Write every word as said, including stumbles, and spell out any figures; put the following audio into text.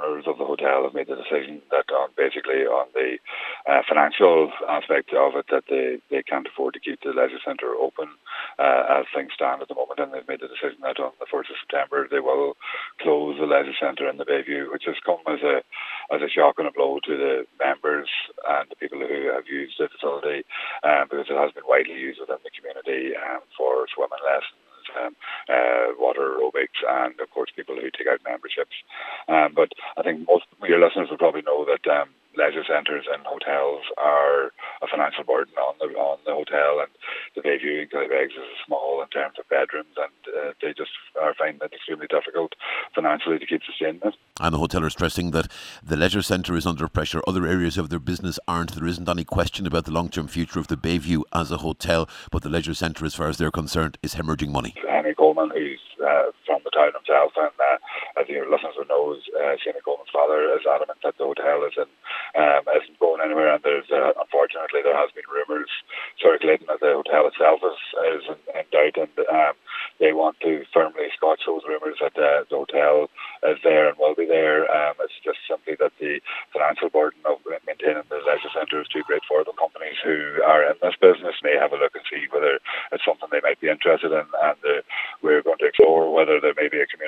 owners of the hotel have made the decision that on basically on the uh, financial aspect of it, that they, they can't afford to keep the leisure centre open uh, as things stand at the moment, and they've made the decision that on the first of September they will close the leisure centre in the Bayview, which has come as a as a shock and a blow to the members and the people who have used the facility, um, because it has been widely used within the community um, for swimming lessons, Um, uh, water aerobics, and of course people who take out memberships. Um, but I think most of your listeners will probably know that um, leisure centres and hotels are a financial burden on the on the hotel, and the Bayview in Killybegs is small in terms of bedrooms, and uh, they just are finding it extremely difficult financially to keep sustaining it. And the hotel are stressing that the leisure centre is under pressure. Other areas of their business aren't. There isn't any question about the long-term future of the Bayview as a hotel, but the leisure centre, as far as they're concerned, is hemorrhaging money. Henry Coleman, who's uh, from the town himself, and uh, as your listeners will know, uh, Shane Coleman's father is adamant that the hotel isn't, um, isn't going anywhere, and there's uh, unfortunately there has been rumours circulating that the hotel itself is, is in, in doubt, and um, they want to firmly scotch those rumours that uh, the hotel is there and will be there. Um, it's just simply that the financial burden of maintaining the leisure centre is too great for the companies who are in this business. May have a look and see whether it's something they might be interested in, and uh, we're going to explore whether there may be a community